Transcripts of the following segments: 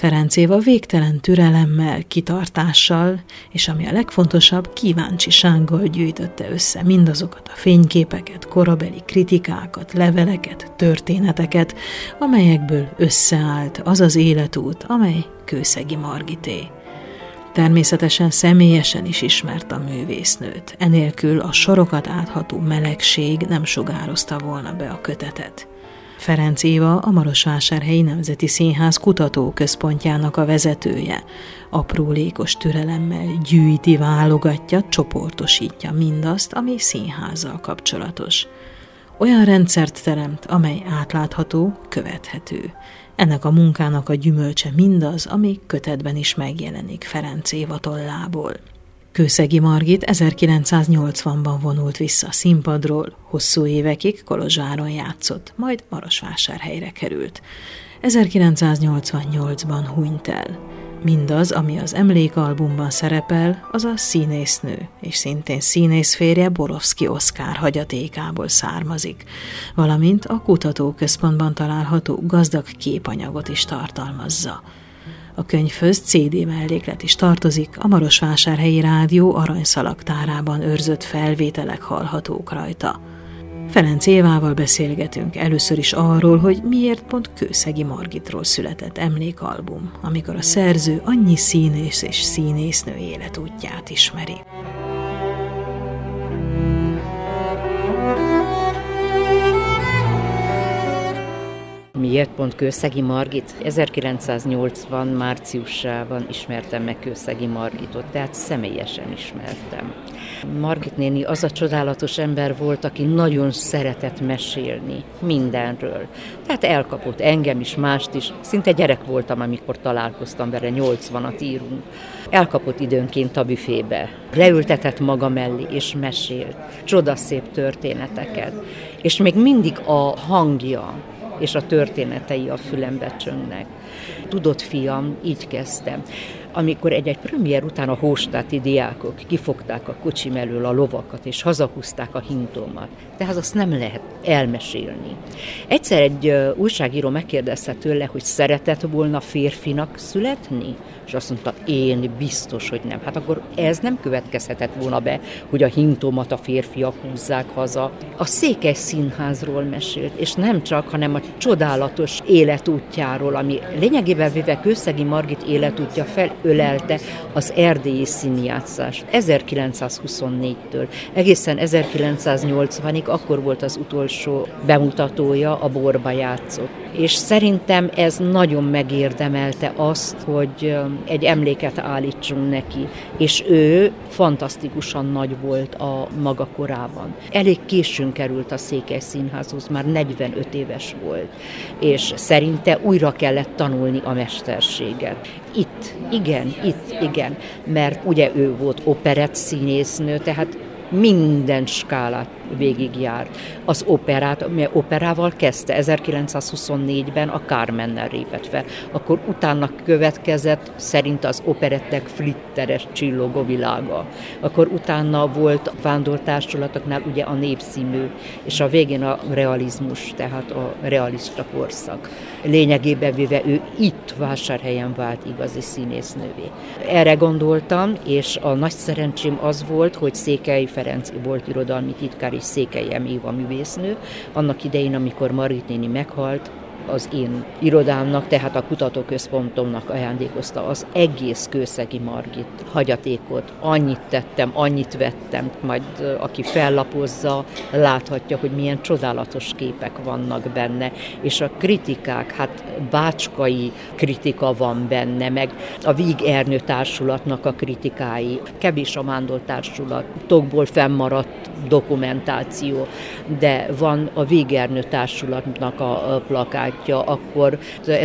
Ferenc Éva végtelen türelemmel, kitartással, és ami a legfontosabb, kíváncsisággal gyűjtötte össze mindazokat a fényképeket, korabeli kritikákat, leveleket, történeteket, amelyekből összeállt az az életút, amely Kőszegi Margité. Természetesen személyesen is ismert a művésznőt, enélkül a sorokat átható melegség nem sugározta volna be a kötetet. Ferenc Éva a Marosvásárhelyi Nemzeti Színház kutatóközpontjának a vezetője. Aprólékos türelemmel gyűjti, válogatja, csoportosítja mindazt, ami színházzal kapcsolatos. Olyan rendszert teremt, amely átlátható, követhető. Ennek a munkának a gyümölcse mindaz, ami kötetben is megjelenik Ferenc Éva tollából. Kőszegi Margit 1980-ban vonult vissza a színpadról, hosszú évekig Kolozsváron játszott, majd Marosvásárhelyre került. 1988-ban hunyt el. Mindaz, ami az emlékalbumban szerepel, az a színésznő, és szintén színészférje Borowski Oszkár hagyatékából származik, valamint a kutatóközpontban található gazdag képanyagot is tartalmazza. A könyvhöz CD melléklet is tartozik, a Marosvásárhelyi Rádió aranyszalagtárában őrzött felvételek hallhatók rajta. Ferenc Évával beszélgetünk először is arról, hogy miért pont Kőszegi Margitról született emlékalbum, amikor a szerző annyi színész és színésznő életútját ismeri. Miért pont Kőszegi Margit? 1980 márciusában ismertem meg Kőszegi Margitot, tehát személyesen ismertem. Margit néni az a csodálatos ember volt, aki nagyon szeretett mesélni mindenről. Tehát elkapott engem is, mást is. Szinte gyerek voltam, amikor találkoztam vele, 80-at írunk. Elkapott időnként a büfébe. Leültetett maga mellé és mesélt csodaszép történeteket. És még mindig a hangja és a történetei a fülembe csöngnek. Tudod, fiam, így kezdtem. Amikor egy premier után a hóstáti diákok kifogták a kocsim elől a lovakat, és hazahúzták a hintómat. Tehát azt nem lehet elmesélni. Egyszer egy újságíró megkérdezte tőle, hogy szeretett volna férfinak születni? És azt mondta, én biztos, hogy nem. Hát akkor ez nem következhetett volna be, hogy a hintómat a férfiak húzzák haza. A Székely Színházról mesélt, és nem csak, hanem a csodálatos életútjáról, ami lényegében véve Kőszegi Margit életútja felölelte az erdélyi színjátszást 1924-től. Egészen 1980-ig akkor volt az utolsó bemutatója, a Borba játszott. És szerintem ez nagyon megérdemelte azt, hogy egy emléket állítsunk neki, és ő fantasztikusan nagy volt a maga korában. Elég későn került a Székely Színházhoz, már 45 éves volt, és szerinte újra kellett tanulni a mesterséget. Itt, igen, mert ugye ő volt operett színésznő, tehát minden skálát végigjárt. Az operával kezdte, 1924-ben a Carmennel lépett fel. Akkor utána következett szerint az operettek flitteres csillogó világa. Akkor utána volt a vándortársulatoknál ugye a Népszínű, és a végén a realizmus, tehát a realista korszak. Lényegében véve ő itt Vásárhelyen vált igazi színésznővé. Erre gondoltam, és a nagy szerencsém az volt, hogy Székely Ferenc volt irodalmi titkár, és Székely Éva művésznő. Annak idején, amikor Margit néni meghalt, az én irodámnak, tehát a kutatóközpontomnak ajándékozta az egész Kőszegi Margit hagyatékot. Annyit tettem, annyit vettem, majd aki fellapozza, láthatja, hogy milyen csodálatos képek vannak benne, és a kritikák, hát bácskai kritika van benne, meg a Víg Ernő társulatnak a kritikái, kevés a Mándor társulatokból fennmaradt dokumentáció, de van a Víg Ernő társulatnak a plakátja, akkor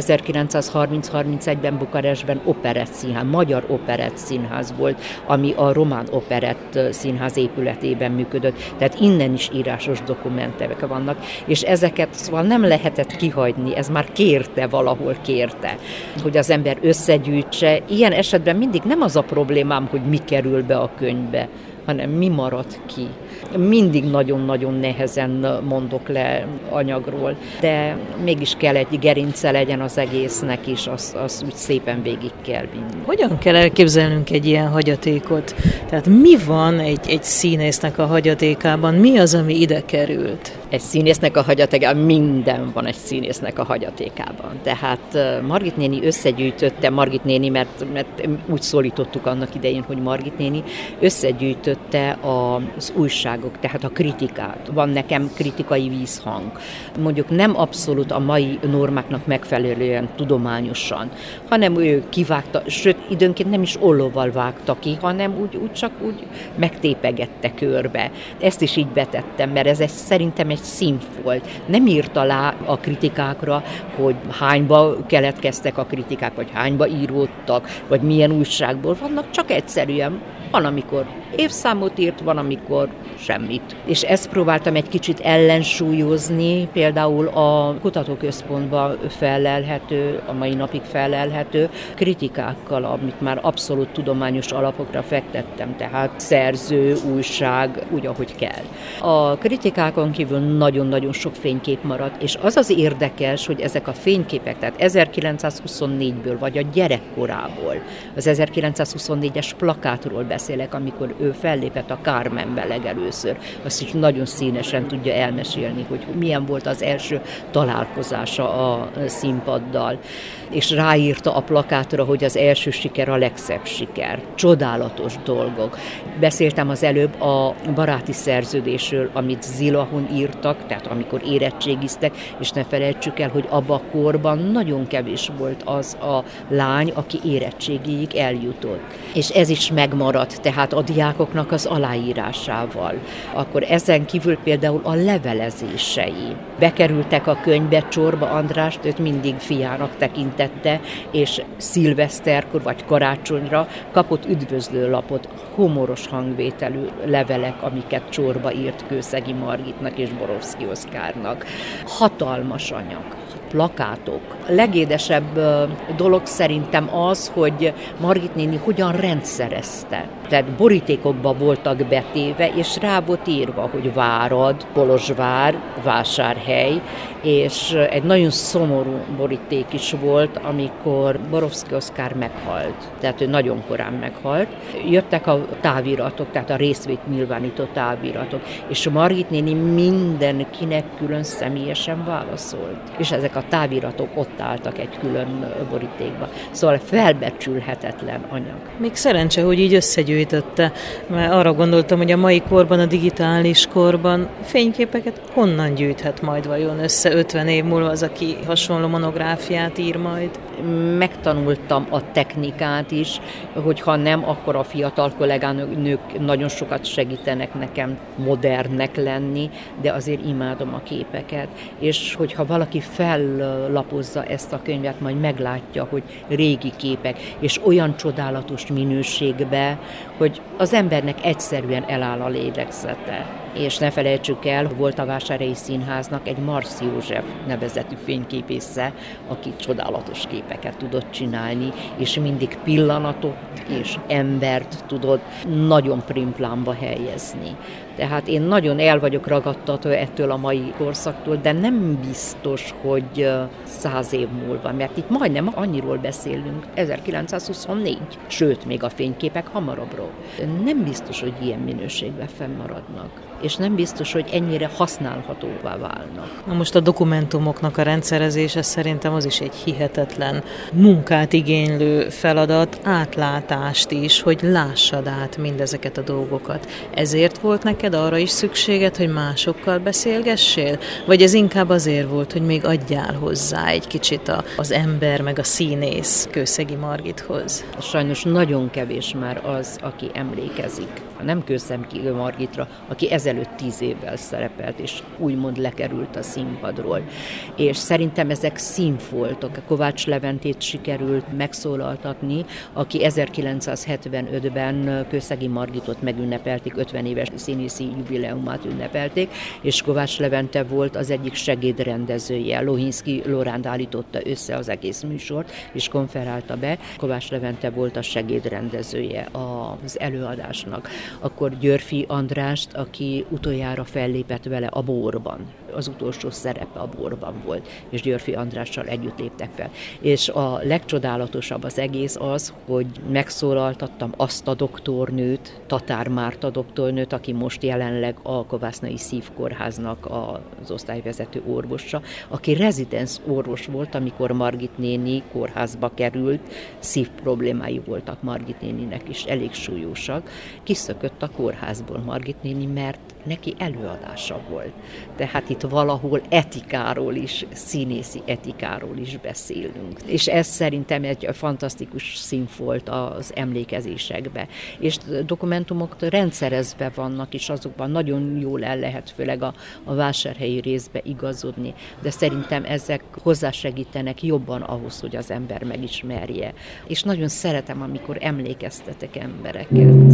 1930-31-ben Bukarestben operett színház, magyar operett színház volt, ami a Román Operett Színház épületében működött, tehát innen is írásos dokumentek vannak, és ezeket szóval nem lehetett kihagyni, ez már valahol kérte, hogy az ember összegyűjtse. Ilyen esetben mindig nem az a problémám, hogy mi kerül be a könyvbe, hanem mi marad ki. Mindig nagyon-nagyon nehezen mondok le anyagról, de mégis kell egy gerince legyen az egésznek is, az úgy szépen végig kell vinni. Hogyan kell elképzelnünk egy ilyen hagyatékot? Tehát mi van egy színésznek a hagyatékában? Mi az, ami ide került? Egy színésznek a hagyatékában, minden van egy színésznek a hagyatékában. Tehát Margit néni összegyűjtötte, Margit néni, mert úgy szólítottuk annak idején, hogy Margit néni összegyűjtötte az újságok, tehát a kritikát. Van nekem kritikai vízhang. Mondjuk nem abszolút a mai normáknak megfelelően tudományosan, hanem ő kivágta, sőt időnként nem is ollóval vágta ki, hanem csak úgy megtépegette körbe. Ezt is így betettem, mert szerintem egy színfolt. Nem írta lá a kritikákra, hogy hányba keletkeztek a kritikák, vagy hányba íródtak, vagy milyen újságból vannak, csak egyszerűen van, amikor évszámot írt, van, amikor semmit. És ezt próbáltam egy kicsit ellensúlyozni, például a kutatóközpontban fellelhető, a mai napig fellelhető kritikákkal, amit már abszolút tudományos alapokra fektettem, tehát szerző, újság, úgy, ahogy kell. A kritikákon kívül nagyon-nagyon sok fénykép maradt, és az az érdekes, hogy ezek a fényképek, tehát 1924-ből, vagy a gyerekkorából, az 1924-es plakátról beszélek, amikor ő fellépett a Carmenben legelőször. Azt is nagyon színesen tudja elmesélni, hogy milyen volt az első találkozása a színpaddal. És ráírta a plakátra, hogy az első siker a legszebb siker. Csodálatos dolgok. Beszéltem az előbb a baráti szerződésről, amit Zilahon írtak, tehát amikor érettségiztek, és ne felejtsük el, hogy abban a korban nagyon kevés volt az a lány, aki érettségig eljutott. És ez is megmaradt, tehát a diákoknak az aláírásával. Akkor ezen kívül például a levelezései. Bekerültek a könyvbe, Csorba Andrást, őt mindig fiának tekintette, és szilveszterkor vagy karácsonyra kapott üdvözlőlapot, humoros hangvételű levelek, amiket Csorba írt Kőszegi Margitnak és Borowski Oszkárnak. Hatalmas anyag. Plakátok. A legédesebb dolog szerintem az, hogy Margit néni hogyan rendszerezte. Tehát borítékokba voltak betéve, és rá volt írva, hogy Várad, Kolozsvár, Vásárhely, és egy nagyon szomorú boríték is volt, amikor Borowski Oszkár meghalt. Tehát ő nagyon korán meghalt. Jöttek a táviratok, tehát a részvét nyilvánító táviratok, és Margit néni mindenkinek külön személyesen válaszolt. És ezek a táviratok ott álltak egy külön borítékba. Szóval felbecsülhetetlen anyag. Még szerencse, hogy így összegyűjtötte, mert arra gondoltam, hogy a mai korban, a digitális korban fényképeket honnan gyűjthet majd vajon össze 50 év múlva az, aki hasonló monográfiát ír majd? Megtanultam a technikát is, hogyha nem, akkor a fiatal kollégánők nagyon sokat segítenek nekem modernnek lenni, de azért imádom a képeket. És hogyha valaki fellapozza ezt a könyvet, majd meglátja, hogy régi képek, és olyan csodálatos minőségbe, hogy az embernek egyszerűen eláll a lélegzete. És ne felejtsük el, volt a Vásárhelyi Színháznak egy Marsz József nevezetű fényképésze, aki csodálatos képeket tudott csinálni, és mindig pillanatot és embert tudott nagyon primplánba helyezni. Tehát én nagyon el vagyok ragadtatva ettől a mai korszaktól, de nem biztos, hogy 100 év múlva, mert itt majdnem annyiról beszélünk, 1924, sőt, még a fényképek hamarabbról. Nem biztos, hogy ilyen minőségben fennmaradnak, és nem biztos, hogy ennyire használhatóvá válnak. Na most a dokumentumoknak a rendszerezése szerintem az is egy hihetetlen munkát igénylő feladat, átlátást is, hogy lássad át mindezeket a dolgokat. Ezért volt neked arra is szükséged, hogy másokkal beszélgessél? Vagy ez inkább azért volt, hogy még adjál hozzá egy kicsit az ember meg a színész Kőszegi Margithoz? Sajnos nagyon kevés már az, aki emlékezik. Nem Kőszegi Margitra, aki ezelőtt 10 évvel szerepelt, és úgymond lekerült a színpadról. És szerintem ezek színfoltok. Kovács Leventét sikerült megszólaltatni, aki 1975-ben Kőszegi Margitot megünnepelték, 50 éves színészi jubileumát ünnepelték, és Kovács Levente volt az egyik segédrendezője. Lohinszky Loránd állította össze az egész műsort, és konferálta be. Kovács Levente volt a segédrendezője az előadásnak. akkor Györffy Andrást, aki utoljára fellépett vele a Bórban. Az utolsó szerepe a Bórban volt, és Györffy Andrással együtt léptek fel. És a legcsodálatosabb az egész az, hogy megszólaltattam azt a doktornőt, Tatár Márta doktornőt, aki most jelenleg a Kovásznai Szívkórháznak az osztályvezető orvosa, aki rezidens orvos volt, amikor Margit néni kórházba került, szívproblémái voltak Margit néninek is, elég súlyosak. Kiszökött a kórházból Margit néni, mert neki előadása volt. Tehát itt valahol etikáról is, színészi etikáról is beszélünk. És ez szerintem egy fantasztikus színfolt az emlékezésekbe. És dokumentumok rendszerezve vannak, és azokban nagyon jól el lehet főleg a vásárhelyi részbe igazodni, de szerintem ezek hozzásegítenek jobban ahhoz, hogy az ember megismerje. És nagyon szeretem, amikor emlékeztetek embereket.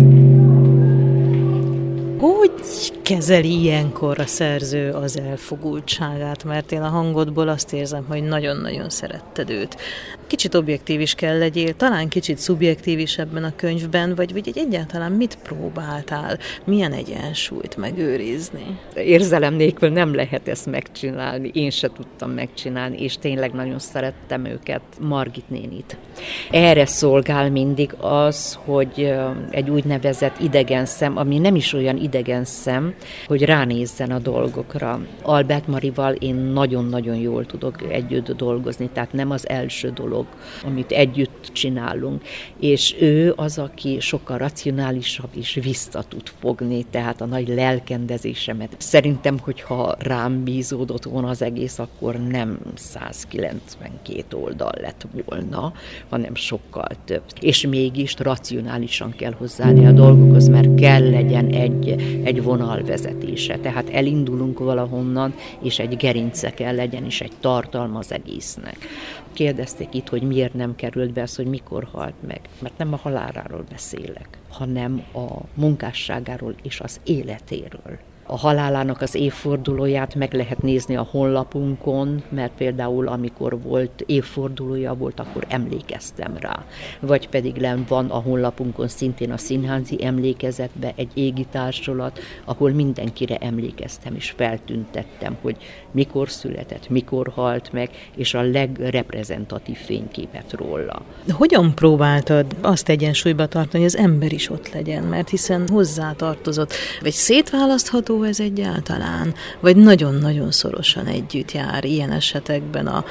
Hogy kezeli ilyenkor a szerző az elfogultságát? Mert én a hangodból azt érzem, hogy nagyon-nagyon szeretted őt. Kicsit objektív is kell legyél, talán kicsit szubjektív is ebben a könyvben, vagy egyáltalán mit próbáltál? Milyen egyensúlyt megőrizni? Érzelem nélkül nem lehet ezt megcsinálni, én se tudtam megcsinálni, és tényleg nagyon szerettem őket, Margit nénit. Erre szolgál mindig az, hogy egy úgynevezett idegen szem, ami nem is olyan idegen szem, hogy ránézzen a dolgokra. Albert Marival én nagyon-nagyon jól tudok együtt dolgozni, tehát nem az első dolog, amit együtt csinálunk. És ő az, aki sokkal racionálisabb és vissza tud fogni, tehát a nagy lelkendezésemet. Szerintem, hogyha rám bízódott volna az egész, akkor nem 192 oldal lett volna, hanem sokkal több. És mégis racionálisan kell hozzáállni a dolgokhoz, mert kell legyen egy vonalvezetése. Tehát elindulunk valahonnan, és egy gerince kell legyen, és egy tartalma az egésznek. Kérdezték itt, hogy miért nem került be az, hogy mikor halt meg. Mert nem a haláláról beszélek, hanem a munkásságáról és az életéről. A halálának az évfordulóját meg lehet nézni a honlapunkon, mert például amikor volt évfordulója volt, akkor emlékeztem rá. Vagy pedig van a honlapunkon szintén a színházi emlékezetbe egy égi társulat, ahol mindenkire emlékeztem és feltüntettem, hogy mikor született, mikor halt meg, és a legreprezentatív fényképet róla. Hogyan próbáltad azt egyensúlyba tartani, hogy az ember is ott legyen? Mert hiszen hozzátartozott. Vagy szétválasztható ez egyáltalán? Vagy nagyon-nagyon szorosan együtt jár ilyen esetekben a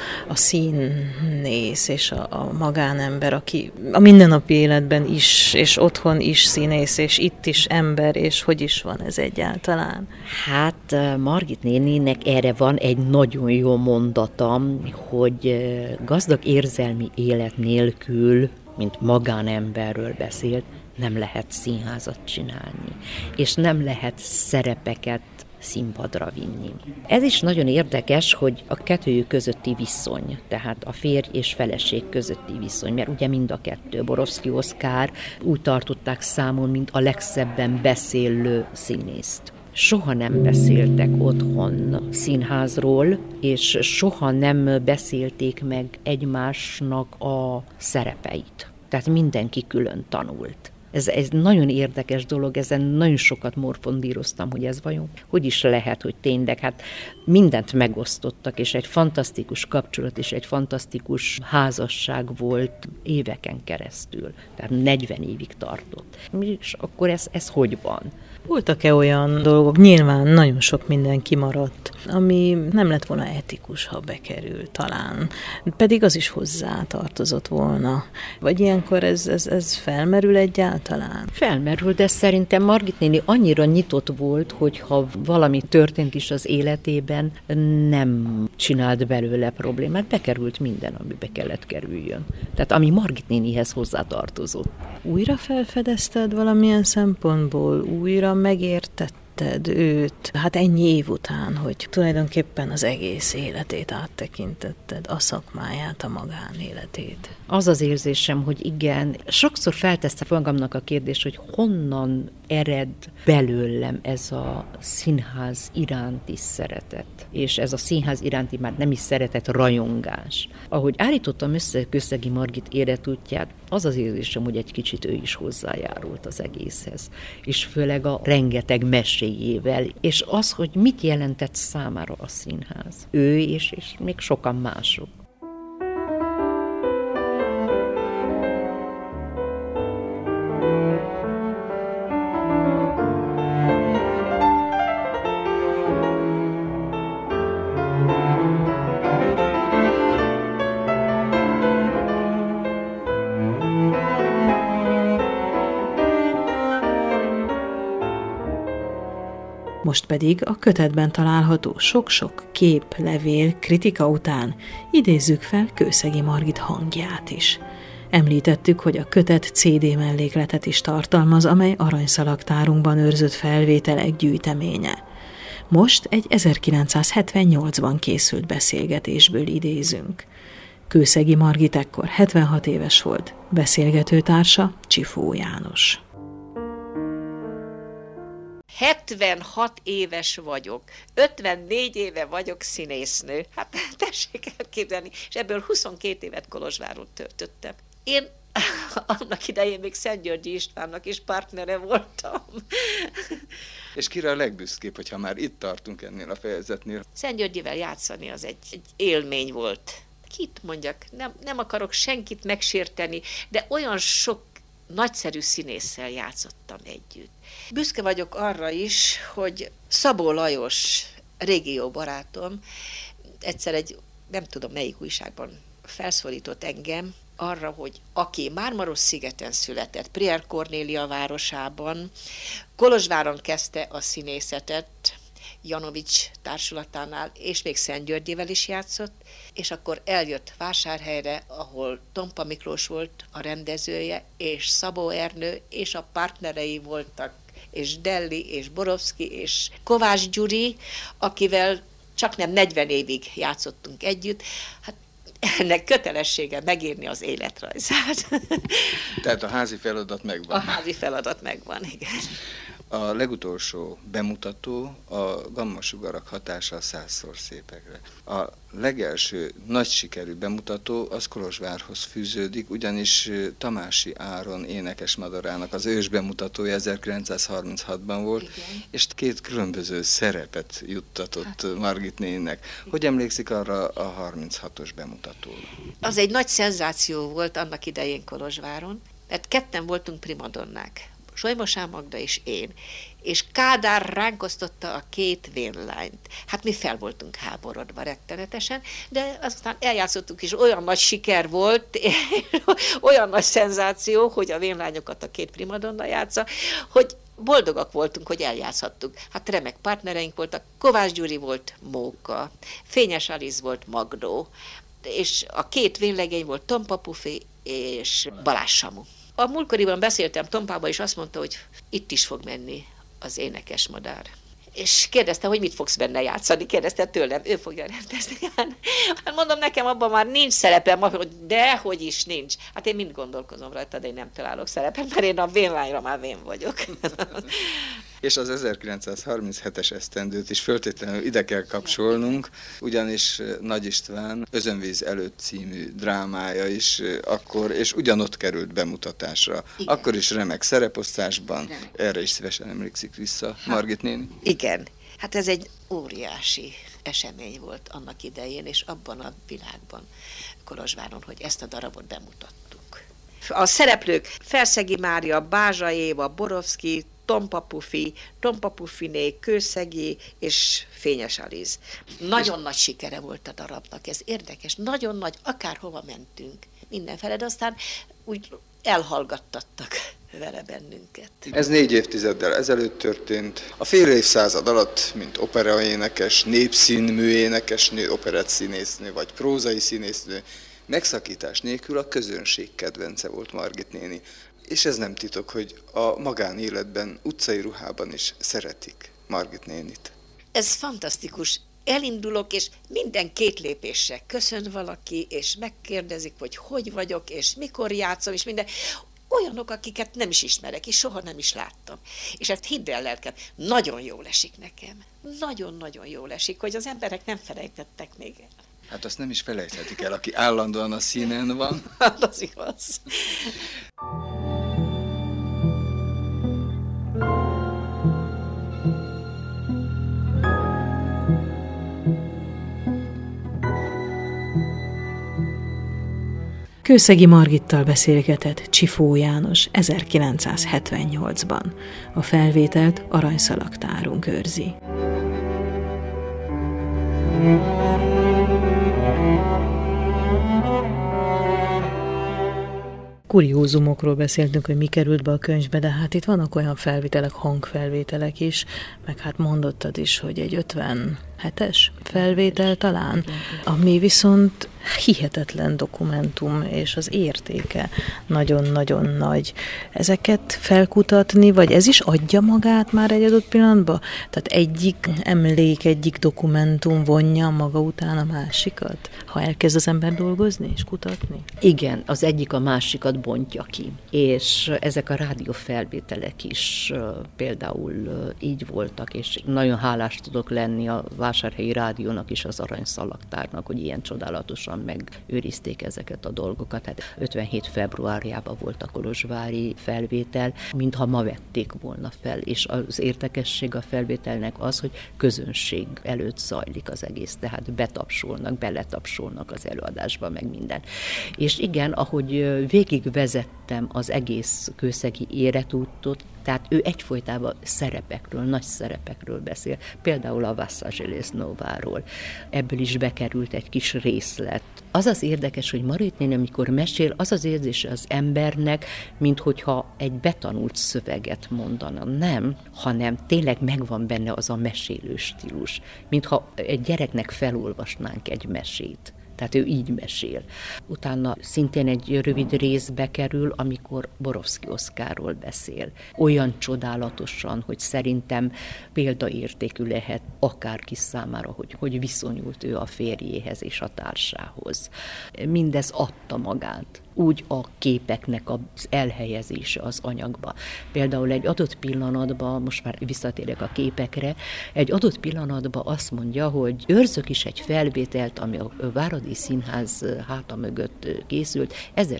színész és a magánember, aki a mindennapi életben is, és otthon is színész, és itt is ember, és hogy is van ez egyáltalán? Hát Margit néninek erre van egy nagyon jó mondatam, hogy gazdag érzelmi élet nélkül, mint magánemberről beszélt, nem lehet színházat csinálni, és nem lehet szerepeket színpadra vinni. Ez is nagyon érdekes, hogy a kettőjük közötti viszony, tehát a férj és feleség közötti viszony, mert ugye mind a kettő, Borowski Oszkár úgy tartották számon, mint a legszebben beszélő színészt. Soha nem beszéltek otthon színházról, és soha nem beszélték meg egymásnak a szerepeit. Tehát mindenki külön tanult. Ez nagyon érdekes dolog, ezen nagyon sokat morfondíroztam, hogy ez vajon hogy is lehet, hogy tényleg, hát mindent megosztottak, és egy fantasztikus kapcsolat, és egy fantasztikus házasság volt éveken keresztül, tehát 40 évig tartott. És akkor ez hogy van? Voltak-e olyan dolgok, nyilván nagyon sok minden kimaradt, ami nem lett volna etikus, ha bekerül talán, pedig az is hozzá tartozott volna. Vagy ilyenkor ez felmerül egyáltalán? Felmerül, de szerintem Margit néni annyira nyitott volt, hogy ha valami történt is az életében, nem csinált belőle problémát, bekerült minden, amibe kellett kerüljön. Tehát ami Margit nénihez hozzátartozott. Újra felfedezted valamilyen szempontból? Újra megértetted ismerted őt, hát ennyi év után, hogy tulajdonképpen az egész életét áttekintetted, a szakmáját, a magánéletét. Az az érzésem, hogy igen, sokszor felteszem magamnak a kérdést, hogy honnan ered belőlem ez a színház iránti szeretet, és ez a színház iránti már nem is szeretet, rajongás. Ahogy állítottam össze Kőszegi Margit életútját, az az érzésem, hogy egy kicsit ő is hozzájárult az egészhez, és főleg a rengeteg meséjével, és az, hogy mit jelentett számára a színház. Ő és még sokan mások. Most pedig a kötetben található sok-sok kép, levél, kritika után idézzük fel Kőszegi Margit hangját is. Említettük, hogy a kötet CD mellékletet is tartalmaz, amely aranyszalagtárunkban őrzött felvételek gyűjteménye. Most egy 1978-ban készült beszélgetésből idézünk. Kőszegi Margit ekkor 76 éves volt, beszélgetőtársa Csifó János. 76 éves vagyok, 54 éve vagyok színésznő. Hát tessék elképzelni, és ebből 22 évet Kolozsváron töltöttem. Én annak idején még Szentgyörgyi Istvánnak is partnere voltam. És kire a legbüszkébb, hogyha már itt tartunk ennél a fejezetnél? Szentgyörgyivel játszani az egy élmény volt. Kit mondjak, nem akarok senkit megsérteni, de olyan sok nagyszerű színésszel játszottam együtt. Büszke vagyok arra is, hogy Szabó Lajos, régió barátom, egyszer egy, nem tudom melyik újságban felszólított engem arra, hogy aki Mármarosszigeten született, Prier Kornélia városában, Kolozsváron kezdte a színészetet, Janovics társulatánál, és még Szentgyörgyivel is játszott, és akkor eljött Vásárhelyre, ahol Tompa Miklós volt a rendezője, és Szabó Ernő, és a partnerei voltak, és Delli, és Borowski, és Kovács Gyuri, akivel csak nem 40 évig játszottunk együtt. Hát ennek kötelessége megírni az életrajzát. Tehát a házi feladat megvan. A házi feladat megvan, igen. A legutolsó bemutató a gammasugarak hatása a 100-szor szépekre. A legelső nagy sikerű bemutató az Kolozsvárhoz fűződik, ugyanis Tamási Áron énekes madarának az ős bemutatója 1936-ban volt, igen. És két különböző szerepet juttatott Margit néninek. Hogy emlékszik arra a 36-os bemutatóra? Az egy nagy szenzáció volt annak idején Kolozsváron, mert ketten voltunk primadonnák. Solymosán Magda és én, és Kádár ránk osztotta a két vénlányt. Hát mi fel voltunk háborodva rettenetesen, de aztán eljátszottuk is, olyan nagy siker volt, olyan nagy szenzáció, hogy a vénlányokat a két primadonna játsza, hogy boldogak voltunk, hogy eljátszhattuk. Hát remek partnereink voltak, Kovács Gyuri volt Móka, Fényes Aliz volt Magdó, és a két vénlegény volt Tompa Pufi és Balázs Samu. A múltkoriban beszéltem Tompával, és azt mondta, hogy itt is fog menni az énekes madár. És kérdezte, hogy mit fogsz benne játszani, kérdezte tőlem, ő fogja rendezni. Hát mondom, nekem abban már nincs szerepem, hogy dehogy is nincs. Hát én mind gondolkozom rajta, de én nem találok szerepem, mert én a vénlányra már vén vagyok. És az 1937-es esztendőt is föltétlenül ide kell kapcsolnunk, ugyanis Nagy István Özönvíz előtt című drámája is akkor, és ugyanott került bemutatásra. Igen. Akkor is remek szereposztásban, erre is szívesen emlékszik vissza Margit néni. Igen, hát ez egy óriási esemény volt annak idején, és abban a világban, Kolozsváron, hogy ezt a darabot bemutattuk. A szereplők Felszegi Mária, Bázsa Éva, Borowski, Tompa Pufiné, Kőszegi és Fényes Aliz. Nagyon nagy sikere volt a darabnak, ez érdekes, nagyon nagy, akárhova mentünk, mindenfele, de aztán úgy elhallgattattak vele bennünket. Ez 4 évtizeddel ezelőtt történt. A fél évszázad alatt, mint operaénekes, népszínmű énekesnő, operettszínésznő vagy prózai színésznő, megszakítás nélkül a közönség kedvence volt Margit néni. És ez nem titok, hogy a magánéletben, utcai ruhában is szeretik Margit nénit? Ez fantasztikus. Elindulok, és minden 2 lépésre köszön valaki, és megkérdezik, hogy vagyok, és mikor játszom, és minden. Olyanok, akiket nem is ismerek, és soha nem is láttam. És ezt hidd el, lelkem, nagyon jól esik nekem. Nagyon-nagyon jól esik, hogy az emberek nem felejtettek még el. Hát azt nem is felejthetik el, aki állandóan a színen van. Hát az igaz. Kőszegi Margittal beszélgetett Csifó János 1978-ban. A felvételt aranyszalagtárunk őrzi. Kuriózumokról beszéltünk, hogy mi került be a könyvbe, de hát itt vannak olyan felvételek, hangfelvételek is, meg hát mondottad is, hogy egy 57-es felvétel talán, ami viszont hihetetlen dokumentum, és az értéke nagyon-nagyon nagy. Ezeket felkutatni, vagy ez is adja magát már egy adott pillanatban? Tehát egyik emlék, egyik dokumentum vonja maga után a másikat, ha elkezd az ember dolgozni és kutatni? Igen, az egyik a másikat bontja ki. És ezek a rádiófelvételek is például így voltak, és nagyon hálás tudok lenni a Vásárhelyi Rádiónak is, az aranyszalagtárnak, hogy ilyen csodálatosan megőrizték ezeket a dolgokat. Hát 57 februárjában volt a kolozsvári felvétel, mintha ma vették volna fel, és az érdekesség a felvételnek az, hogy közönség előtt zajlik az egész, tehát betapsolnak, beletapsolnak az előadásba, meg minden. És igen, ahogy végigvezettem az egész kőszegi életútot, tehát ő egyfolytában szerepekről, nagy szerepekről beszél, például a Vassageles Nováról. Ebből is bekerült egy kis részlet. Az az érdekes, hogy Margit néni, amikor mesél, az az érzése az embernek, minthogyha egy betanult szöveget mondana. Nem, hanem tényleg megvan benne az a mesélő stílus, mintha egy gyereknek felolvasnánk egy mesét. Tehát ő így mesél. Utána szintén egy rövid részbe kerül, amikor Borowski Oszkárról beszél. Olyan csodálatosan, hogy szerintem példaértékű lehet akárki számára, hogy viszonyult ő a férjéhez és a társához. Mindez adta magát. Úgy a képeknek az elhelyezése az anyagba. Például egy adott pillanatban, most már visszatérek a képekre, egy adott pillanatban azt mondja, hogy őrzök is egy felvételt, ami a Váradi Színház háta mögött készült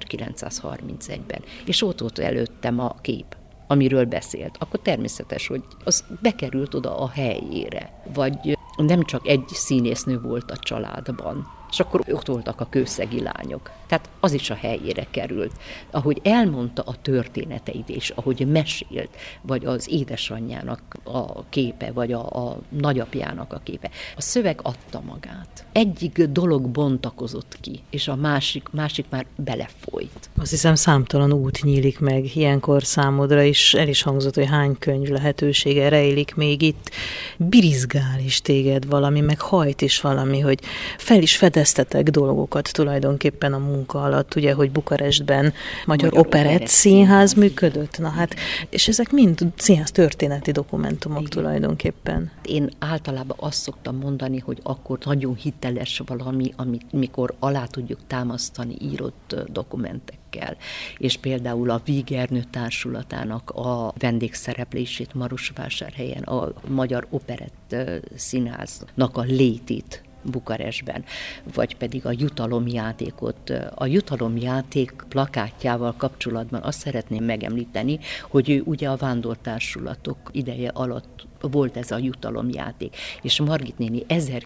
1931-ben, és ott előttem a kép, amiről beszélt. Akkor természetes, hogy az bekerült oda a helyére, vagy nem csak egy színésznő volt a családban, és akkor ott voltak a kőszegi lányok. Tehát az is a helyére került. Ahogy elmondta a történeteit, és ahogy mesélt, vagy az édesanyjának a képe, vagy a nagyapjának a képe, a szöveg adta magát. Egyik dolog bontakozott ki, és a másik már belefolyt. Azt hiszem, számtalan út nyílik meg ilyenkor számodra is. El is hangzott, hogy hány könyv lehetősége rejlik még itt. Birizgál is téged valami, meg hajt is valami, hogy fel is fedeztetek dolgokat tulajdonképpen a munka alatt, ugye, hogy Bukarestben Magyar Operett Színház működött. Na hát, és ezek mind színház történeti dokumentumok. Igen. Tulajdonképpen. Én általában azt szoktam mondani, hogy akkor nagyon hiteles valami, amit mikor alá tudjuk támasztani írott dokumentekkel. És például a Vígernő Társulatának a vendégszereplését Marosvásárhelyen, a Magyar Operett Színháznak a létét Bukarestben, vagy pedig a jutalomjátékot. A jutalomjáték plakátjával kapcsolatban azt szeretném megemlíteni, hogy ő ugye a vándortársulatok ideje alatt volt ez a jutalomjáték, és Margit néni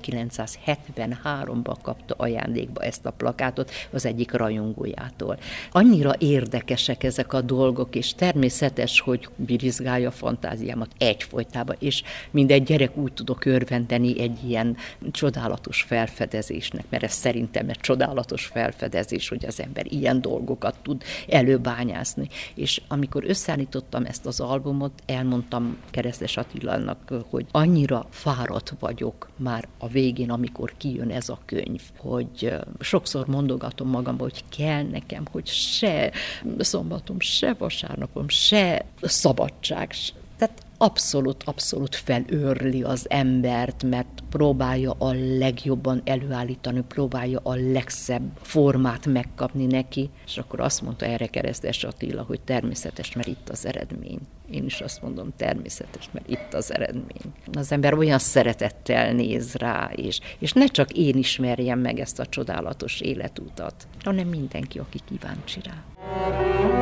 1973-ban kapta ajándékba ezt a plakátot az egyik rajongójától. Annyira érdekesek ezek a dolgok, és természetes, hogy birizgálja a fantáziámat egyfolytában, és mindegy gyerek úgy tudok örvendeni egy ilyen csodálatos felfedezésnek, mert ez szerintem egy csodálatos felfedezés, hogy az ember ilyen dolgokat tud előbányászni. És amikor összeállítottam ezt az albumot, elmondtam Keresztes Attilának, hogy annyira fáradt vagyok már a végén, amikor kijön ez a könyv, hogy sokszor mondogatom magamban, hogy kell nekem, hogy se szombatom, se vasárnapom, se szabadság, tehát abszolút felőrli az embert, mert próbálja a legjobban előállítani, próbálja a legszebb formát megkapni neki, és akkor azt mondta erre Keresztes Attila, hogy természetes, mert itt az eredmény. Én is azt mondom, természetes, mert itt az eredmény. Az ember olyan szeretettel néz rá, és ne csak én ismerjem meg ezt a csodálatos életutat, hanem mindenki, aki kíváncsi rá.